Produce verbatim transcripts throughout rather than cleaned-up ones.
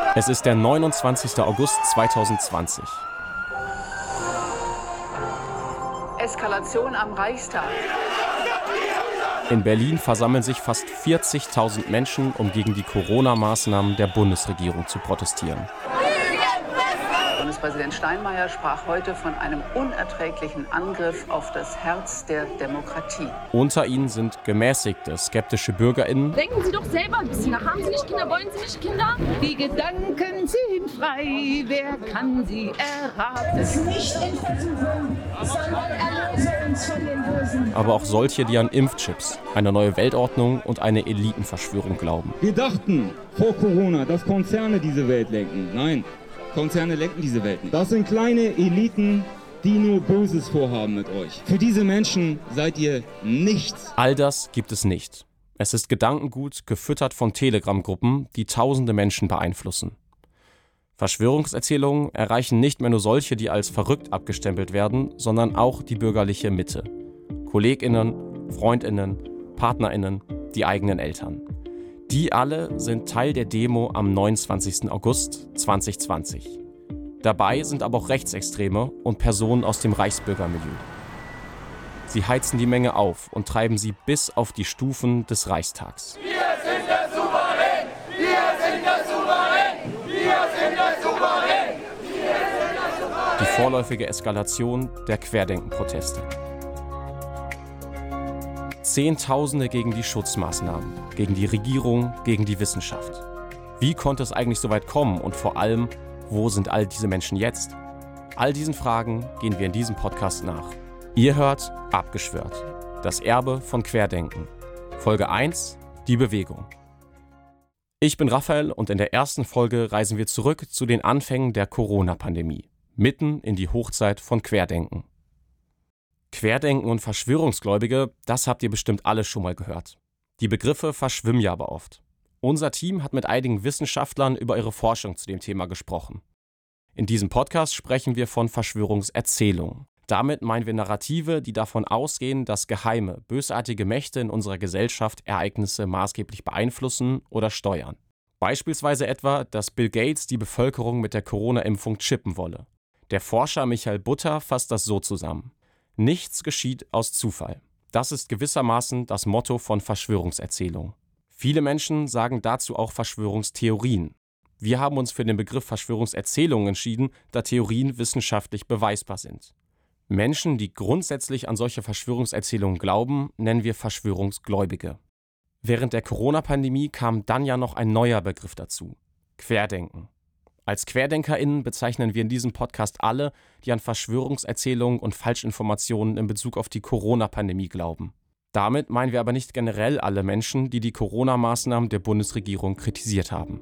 Es ist der neunundzwanzigster August zweitausendzwanzig. Eskalation am Reichstag. In Berlin versammeln sich fast vierzigtausend Menschen, um gegen die Corona-Maßnahmen der Bundesregierung zu protestieren. Bundespräsident Steinmeier sprach heute von einem unerträglichen Angriff auf das Herz der Demokratie. Unter ihnen sind gemäßigte, skeptische BürgerInnen. Denken Sie doch selber ein bisschen nach. Haben Sie nicht Kinder? Wollen Sie nicht Kinder? Die Gedanken sind frei, wer kann sie erraten? Das ist nicht in Versuchung, sondern erlöse uns von den Bösen. Aber auch solche, die an Impfchips, eine neue Weltordnung und eine Elitenverschwörung glauben. Wir dachten vor Corona, dass Konzerne diese Welt lenken. Nein. Konzerne lenken diese Welt nicht. Das sind kleine Eliten, die nur Böses vorhaben mit euch. Für diese Menschen seid ihr nichts. All das gibt es nicht. Es ist Gedankengut, gefüttert von Telegram-Gruppen, die tausende Menschen beeinflussen. Verschwörungserzählungen erreichen nicht mehr nur solche, die als verrückt abgestempelt werden, sondern auch die bürgerliche Mitte. KollegInnen, FreundInnen, PartnerInnen, die eigenen Eltern. Die alle sind Teil der Demo am neunundzwanzigsten August zweitausendzwanzig. Dabei sind aber auch Rechtsextreme und Personen aus dem Reichsbürgermilieu. Sie heizen die Menge auf und treiben sie bis auf die Stufen des Reichstags. Wir sind der Souverän! Wir sind der Souverän! Wir sind der Souverän! Wir sind der Souverän! Die vorläufige Eskalation der Querdenken-Proteste. Zehntausende gegen die Schutzmaßnahmen, gegen die Regierung, gegen die Wissenschaft. Wie konnte es eigentlich so weit kommen und vor allem, wo sind all diese Menschen jetzt? All diesen Fragen gehen wir in diesem Podcast nach. Ihr hört Abgeschwört, das Erbe von Querdenken. Folge eins, die Bewegung. Ich bin Raphael und in der ersten Folge reisen wir zurück zu den Anfängen der Corona-Pandemie, mitten in die Hochzeit von Querdenken. Querdenken und Verschwörungsgläubige, das habt ihr bestimmt alle schon mal gehört. Die Begriffe verschwimmen ja aber oft. Unser Team hat mit einigen Wissenschaftlern über ihre Forschung zu dem Thema gesprochen. In diesem Podcast sprechen wir von Verschwörungserzählungen. Damit meinen wir Narrative, die davon ausgehen, dass geheime, bösartige Mächte in unserer Gesellschaft Ereignisse maßgeblich beeinflussen oder steuern. Beispielsweise etwa, dass Bill Gates die Bevölkerung mit der Corona-Impfung chippen wolle. Der Forscher Michael Butter fasst das so zusammen. Nichts geschieht aus Zufall. Das ist gewissermaßen das Motto von Verschwörungserzählungen. Viele Menschen sagen dazu auch Verschwörungstheorien. Wir haben uns für den Begriff Verschwörungserzählungen entschieden, da Theorien wissenschaftlich beweisbar sind. Menschen, die grundsätzlich an solche Verschwörungserzählungen glauben, nennen wir Verschwörungsgläubige. Während der Corona-Pandemie kam dann ja noch ein neuer Begriff dazu: Querdenken. Als QuerdenkerInnen bezeichnen wir in diesem Podcast alle, die an Verschwörungserzählungen und Falschinformationen in Bezug auf die Corona-Pandemie glauben. Damit meinen wir aber nicht generell alle Menschen, die die Corona-Maßnahmen der Bundesregierung kritisiert haben.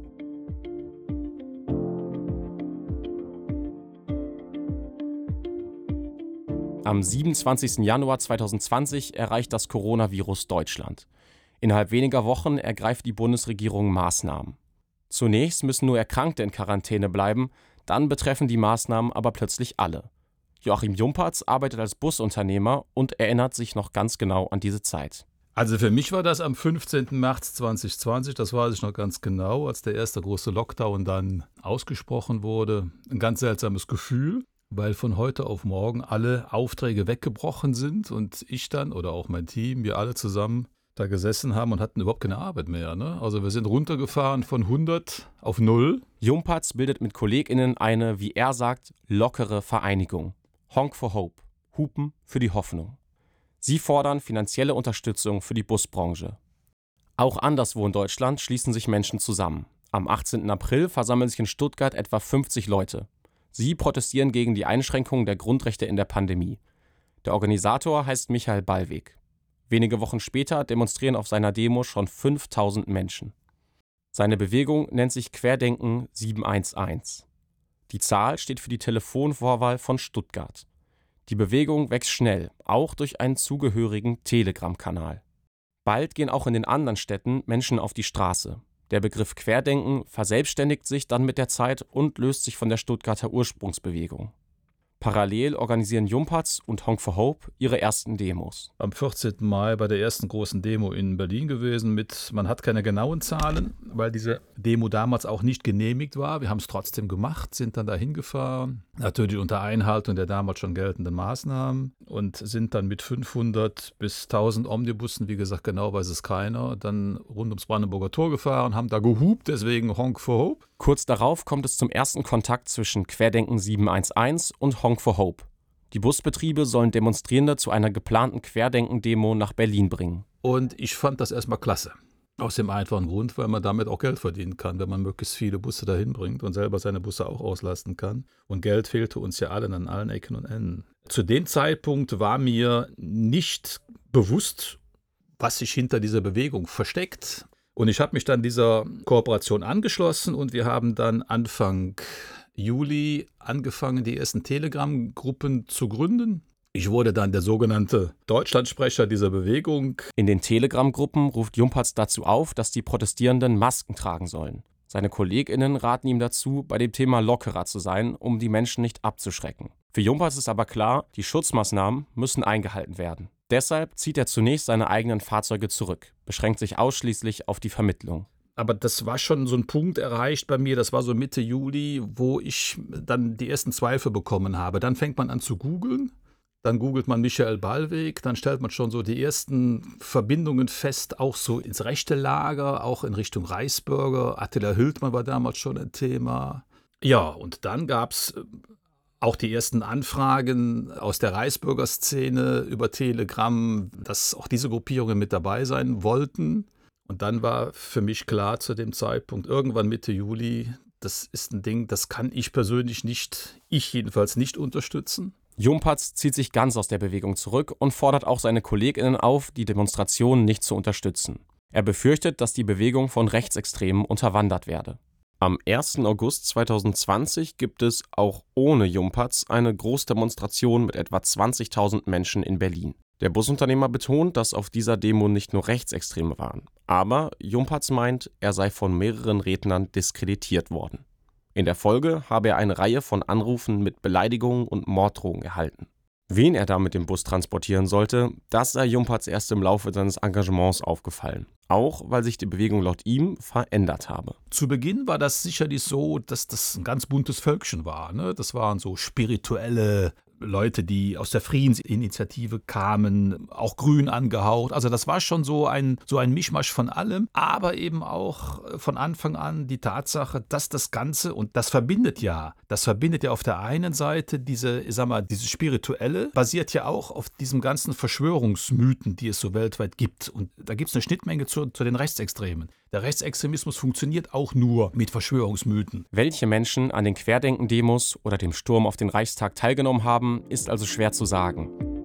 Am siebenundzwanzigsten Januar zweitausendzwanzig erreicht das Coronavirus Deutschland. Innerhalb weniger Wochen ergreift die Bundesregierung Maßnahmen. Zunächst müssen nur Erkrankte in Quarantäne bleiben, dann betreffen die Maßnahmen aber plötzlich alle. Joachim Jumpertz arbeitet als Busunternehmer und erinnert sich noch ganz genau an diese Zeit. Also für mich war das am fünfzehnten März zweitausendzwanzig, das weiß ich noch ganz genau, als der erste große Lockdown dann ausgesprochen wurde. Ein ganz seltsames Gefühl, weil von heute auf morgen alle Aufträge weggebrochen sind und ich dann oder auch mein Team, wir alle zusammen da gesessen haben und hatten überhaupt keine Arbeit mehr. Ne? Also wir sind runtergefahren von hundert auf null. Jumpertz bildet mit KollegInnen eine, wie er sagt, lockere Vereinigung. Honk for Hope, Hupen für die Hoffnung. Sie fordern finanzielle Unterstützung für die Busbranche. Auch anderswo in Deutschland schließen sich Menschen zusammen. Am achtzehnten April versammeln sich in Stuttgart etwa fünfzig Leute. Sie protestieren gegen die Einschränkungen der Grundrechte in der Pandemie. Der Organisator heißt Michael Ballweg. Wenige Wochen später demonstrieren auf seiner Demo schon fünftausend Menschen. Seine Bewegung nennt sich Querdenken sieben eins eins. Die Zahl steht für die Telefonvorwahl von Stuttgart. Die Bewegung wächst schnell, auch durch einen zugehörigen Telegram-Kanal. Bald gehen auch in den anderen Städten Menschen auf die Straße. Der Begriff Querdenken verselbstständigt sich dann mit der Zeit und löst sich von der Stuttgarter Ursprungsbewegung. Parallel organisieren Jumpatz und Honk for Hope ihre ersten Demos. Am vierzehnten Mai bei der ersten großen Demo in Berlin gewesen mit, man hat keine genauen Zahlen, weil diese Demo damals auch nicht genehmigt war. Wir haben es trotzdem gemacht, sind dann dahin gefahren, natürlich unter Einhaltung der damals schon geltenden Maßnahmen und sind dann mit fünfhundert bis tausend Omnibussen, wie gesagt, genau weiß es keiner, dann rund ums Brandenburger Tor gefahren, haben da gehupt, deswegen Honk for Hope. Kurz darauf kommt es zum ersten Kontakt zwischen Querdenken sieben eins eins und Honk for Hope. Die Busbetriebe sollen Demonstrierende zu einer geplanten Querdenken-Demo nach Berlin bringen. Und ich fand das erstmal klasse. Aus dem einfachen Grund, weil man damit auch Geld verdienen kann, wenn man möglichst viele Busse dahin bringt und selber seine Busse auch auslasten kann. Und Geld fehlte uns ja allen an allen Ecken und Enden. Zu dem Zeitpunkt war mir nicht bewusst, was sich hinter dieser Bewegung versteckt. Und ich habe mich dann dieser Kooperation angeschlossen und wir haben dann Anfang Juli angefangen, die ersten Telegram-Gruppen zu gründen. Ich wurde dann der sogenannte Deutschlandsprecher dieser Bewegung. In den Telegram-Gruppen ruft Jumpatz dazu auf, dass die Protestierenden Masken tragen sollen. Seine KollegInnen raten ihm dazu, bei dem Thema lockerer zu sein, um die Menschen nicht abzuschrecken. Für Jumpatz ist aber klar, die Schutzmaßnahmen müssen eingehalten werden. Deshalb zieht er zunächst seine eigenen Fahrzeuge zurück, beschränkt sich ausschließlich auf die Vermittlung. Aber das war schon so ein Punkt erreicht bei mir, das war so Mitte Juli, wo ich dann die ersten Zweifel bekommen habe. Dann fängt man an zu googeln, dann googelt man Michael Ballweg, dann stellt man schon so die ersten Verbindungen fest, auch so ins rechte Lager, auch in Richtung Reichsbürger. Attila Hildmann war damals schon ein Thema. Ja, und dann gab es auch die ersten Anfragen aus der Reichsbürgerszene über Telegram, dass auch diese Gruppierungen mit dabei sein wollten. Und dann war für mich klar zu dem Zeitpunkt, irgendwann Mitte Juli, das ist ein Ding, das kann ich persönlich nicht, ich jedenfalls nicht unterstützen. Jumpatz zieht sich ganz aus der Bewegung zurück und fordert auch seine KollegInnen auf, die Demonstrationen nicht zu unterstützen. Er befürchtet, dass die Bewegung von Rechtsextremen unterwandert werde. Am ersten August zweitausendzwanzig gibt es, auch ohne Jumpatz, eine Großdemonstration mit etwa zwanzigtausend Menschen in Berlin. Der Busunternehmer betont, dass auf dieser Demo nicht nur Rechtsextreme waren. Aber Jumpatz meint, er sei von mehreren Rednern diskreditiert worden. In der Folge habe er eine Reihe von Anrufen mit Beleidigungen und Morddrohungen erhalten. Wen er da mit dem Bus transportieren sollte, das sei Jumpatz erst im Laufe seines Engagements aufgefallen. Auch weil sich die Bewegung laut ihm verändert habe. Zu Beginn war das sicherlich so, dass das ein ganz buntes Völkchen war. Ne? Das waren so spirituelle Leute, die aus der Friedensinitiative kamen, auch grün angehaucht. Also das war schon so ein, so ein Mischmasch von allem, aber eben auch von Anfang an die Tatsache, dass das Ganze, und das verbindet ja, das verbindet ja auf der einen Seite diese, ich sag mal, diese Spirituelle, basiert ja auch auf diesem ganzen Verschwörungsmythen, die es so weltweit gibt. Und da gibt es eine Schnittmenge zu, zu den Rechtsextremen. Der Rechtsextremismus funktioniert auch nur mit Verschwörungsmythen. Welche Menschen an den Querdenken-Demos oder dem Sturm auf den Reichstag teilgenommen haben, ist also schwer zu sagen.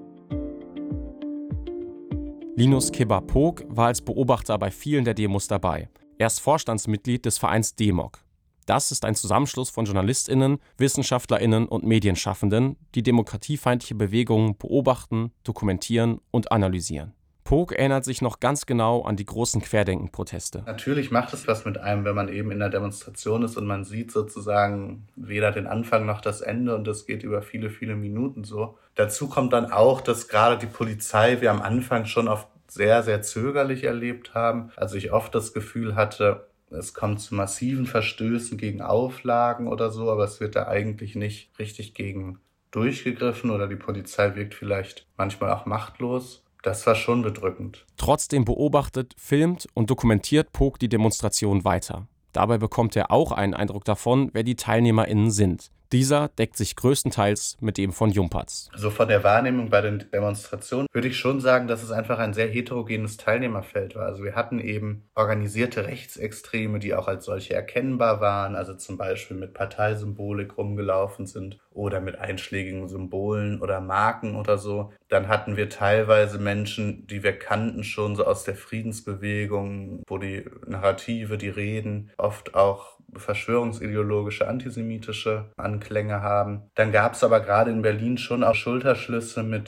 Linus Kibba-Pog war als Beobachter bei vielen der Demos dabei. Er ist Vorstandsmitglied des Vereins DEMOC. Das ist ein Zusammenschluss von JournalistInnen, WissenschaftlerInnen und Medienschaffenden, die demokratiefeindliche Bewegungen beobachten, dokumentieren und analysieren. Pog erinnert sich noch ganz genau an die großen Querdenken-Proteste. Natürlich macht es was mit einem, wenn man eben in der Demonstration ist und man sieht sozusagen weder den Anfang noch das Ende und das geht über viele, viele Minuten so. Dazu kommt dann auch, dass gerade die Polizei wir am Anfang schon oft sehr, sehr zögerlich erlebt haben. Also ich oft das Gefühl hatte, es kommt zu massiven Verstößen gegen Auflagen oder so, aber es wird da eigentlich nicht richtig gegen durchgegriffen oder die Polizei wirkt vielleicht manchmal auch machtlos. Das war schon bedrückend. Trotzdem beobachtet, filmt und dokumentiert Pog die Demonstration weiter. Dabei bekommt er auch einen Eindruck davon, wer die TeilnehmerInnen sind. Dieser deckt sich größtenteils mit dem von Jumpatz. Also von der Wahrnehmung bei den Demonstrationen würde ich schon sagen, dass es einfach ein sehr heterogenes Teilnehmerfeld war. Also wir hatten eben organisierte Rechtsextreme, die auch als solche erkennbar waren, also zum Beispiel mit Parteisymbolik rumgelaufen sind oder mit einschlägigen Symbolen oder Marken oder so. Dann hatten wir teilweise Menschen, die wir kannten schon so aus der Friedensbewegung, wo die Narrative, die Reden oft auch verschwörungsideologische, antisemitische Anklänge haben. Dann gab es aber gerade in Berlin schon auch Schulterschlüsse mit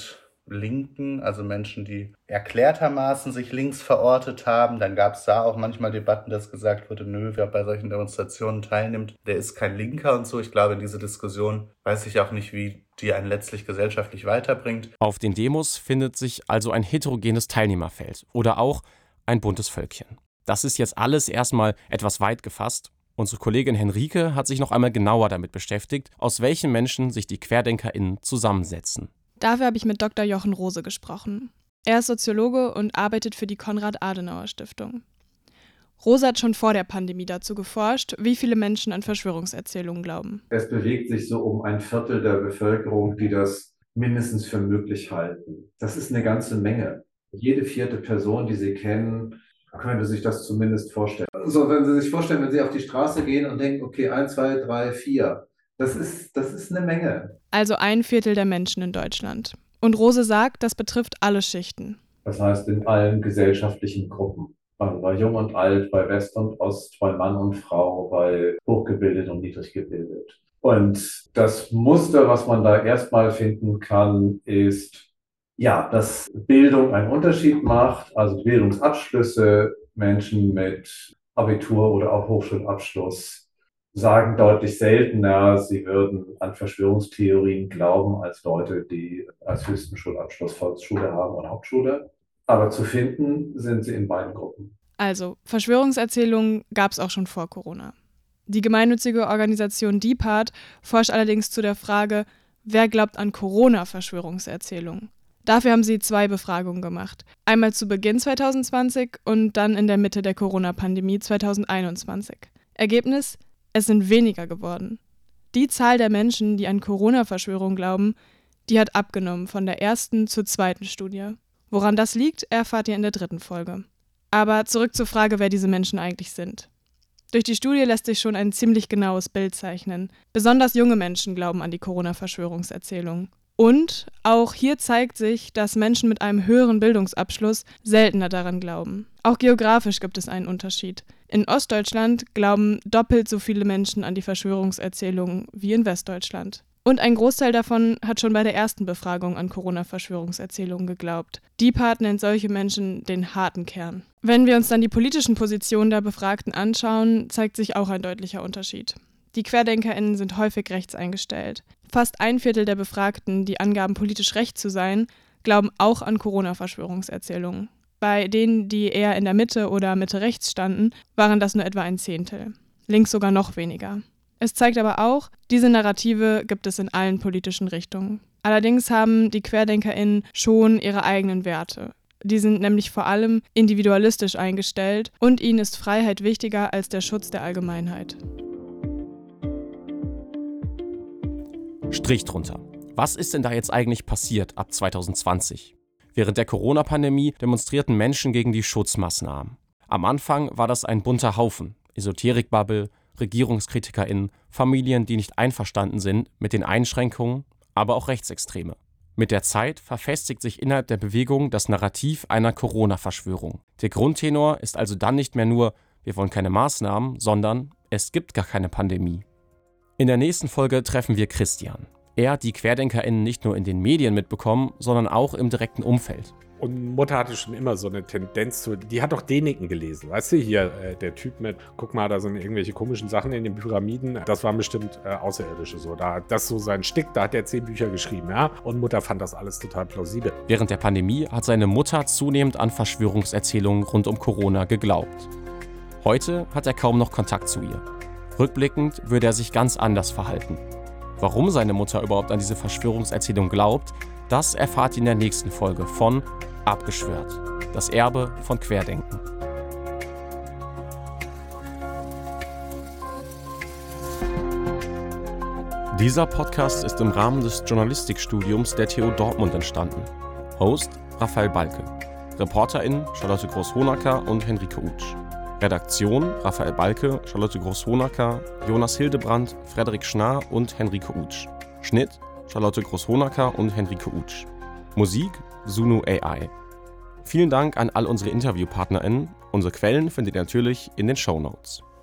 Linken, also Menschen, die erklärtermaßen sich links verortet haben. Dann gab es da auch manchmal Debatten, dass gesagt wurde, nö, wer bei solchen Demonstrationen teilnimmt, der ist kein Linker und so. Ich glaube, in diese Diskussion weiß ich auch nicht, wie die einen letztlich gesellschaftlich weiterbringt. Auf den Demos findet sich also ein heterogenes Teilnehmerfeld oder auch ein buntes Völkchen. Das ist jetzt alles erstmal etwas weit gefasst. Unsere Kollegin Henrike hat sich noch einmal genauer damit beschäftigt, aus welchen Menschen sich die QuerdenkerInnen zusammensetzen. Dafür habe ich mit Doktor Jochen Rose gesprochen. Er ist Soziologe und arbeitet für die Konrad-Adenauer-Stiftung. Rose hat schon vor der Pandemie dazu geforscht, wie viele Menschen an Verschwörungserzählungen glauben. Es bewegt sich so um ein Viertel der Bevölkerung, die das mindestens für möglich halten. Das ist eine ganze Menge. Jede vierte Person, die Sie kennen, könnte sich das zumindest vorstellen. So, wenn Sie sich vorstellen, wenn Sie auf die Straße gehen und denken, okay, eins, zwei, drei, vier, das ist, das ist eine Menge. Also ein Viertel der Menschen in Deutschland. Und Rose sagt, das betrifft alle Schichten. Das heißt, in allen gesellschaftlichen Gruppen. Also bei Jung und Alt, bei West und Ost, bei Mann und Frau, bei hochgebildet und niedrig gebildet. Und das Muster, was man da erstmal finden kann, ist, ja, dass Bildung einen Unterschied macht, also Bildungsabschlüsse, Menschen mit Abitur oder auch Hochschulabschluss sagen deutlich seltener, sie würden an Verschwörungstheorien glauben, als Leute, die als höchsten Schulabschluss Volksschule haben und Hauptschule. Aber zu finden sind sie in beiden Gruppen. Also, Verschwörungserzählungen gab es auch schon vor Corona. Die gemeinnützige Organisation DIPART forscht allerdings zu der Frage, wer glaubt an Corona-Verschwörungserzählungen? Dafür haben sie zwei Befragungen gemacht. Einmal zu Beginn zwanzig zwanzig und dann in der Mitte der Corona-Pandemie zwanzig einundzwanzig. Ergebnis: Es sind weniger geworden. Die Zahl der Menschen, die an Corona-Verschwörungen glauben, die hat abgenommen von der ersten zur zweiten Studie. Woran das liegt, erfahrt ihr in der dritten Folge. Aber zurück zur Frage, wer diese Menschen eigentlich sind. Durch die Studie lässt sich schon ein ziemlich genaues Bild zeichnen. Besonders junge Menschen glauben an die Corona-Verschwörungserzählung. Und auch hier zeigt sich, dass Menschen mit einem höheren Bildungsabschluss seltener daran glauben. Auch geografisch gibt es einen Unterschied. In Ostdeutschland glauben doppelt so viele Menschen an die Verschwörungserzählungen wie in Westdeutschland. Und ein Großteil davon hat schon bei der ersten Befragung an Corona-Verschwörungserzählungen geglaubt. DIPART nennt solche Menschen den harten Kern. Wenn wir uns dann die politischen Positionen der Befragten anschauen, zeigt sich auch ein deutlicher Unterschied. Die QuerdenkerInnen sind häufig rechts eingestellt. Fast ein Viertel der Befragten, die angaben, politisch recht zu sein, glauben auch an Corona-Verschwörungserzählungen. Bei denen, die eher in der Mitte oder Mitte rechts standen, waren das nur etwa ein Zehntel. Links sogar noch weniger. Es zeigt aber auch, diese Narrative gibt es in allen politischen Richtungen. Allerdings haben die QuerdenkerInnen schon ihre eigenen Werte. Die sind nämlich vor allem individualistisch eingestellt und ihnen ist Freiheit wichtiger als der Schutz der Allgemeinheit. Strich drunter. Was ist denn da jetzt eigentlich passiert ab zwanzig zwanzig? Während der Corona-Pandemie demonstrierten Menschen gegen die Schutzmaßnahmen. Am Anfang war das ein bunter Haufen. Esoterik-Bubble, RegierungskritikerInnen, Familien, die nicht einverstanden sind mit den Einschränkungen, aber auch Rechtsextreme. Mit der Zeit verfestigt sich innerhalb der Bewegung das Narrativ einer Corona-Verschwörung. Der Grundtenor ist also dann nicht mehr nur, wir wollen keine Maßnahmen, sondern es gibt gar keine Pandemie. In der nächsten Folge treffen wir Christian. Er hat die QuerdenkerInnen nicht nur in den Medien mitbekommen, sondern auch im direkten Umfeld. Und Mutter hatte schon immer so eine Tendenz zu, die hat doch Däniken gelesen, weißt du, hier äh, der Typ mit, guck mal, da sind irgendwelche komischen Sachen in den Pyramiden, das waren bestimmt äh, Außerirdische so, da, das ist so sein Stick, da hat er zehn Bücher geschrieben, ja, und Mutter fand das alles total plausibel. Während der Pandemie hat seine Mutter zunehmend an Verschwörungserzählungen rund um Corona geglaubt. Heute hat er kaum noch Kontakt zu ihr. Rückblickend würde er sich ganz anders verhalten. Warum seine Mutter überhaupt an diese Verschwörungserzählung glaubt, das erfahrt ihr in der nächsten Folge von Abgeschwört. Das Erbe von Querdenken. Dieser Podcast ist im Rahmen des Journalistikstudiums der T U Dortmund entstanden. Host Raphael Balke. ReporterInnen Charlotte Groß-Honacker und Henrike Utsch. Redaktion Raphael Balke, Charlotte Groß-Honacker, Jonas Hildebrand, Frederik Schnarr und Henrike Utsch. Schnitt Charlotte Groß-Honacker und Henrike Utsch. Musik Sunu A I. Vielen Dank an all unsere InterviewpartnerInnen. Unsere Quellen findet ihr natürlich in den Shownotes.